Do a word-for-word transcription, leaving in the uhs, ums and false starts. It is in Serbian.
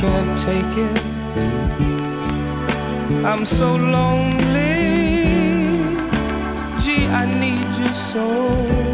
can't take it. I'm so lonely. Gee, I need you so.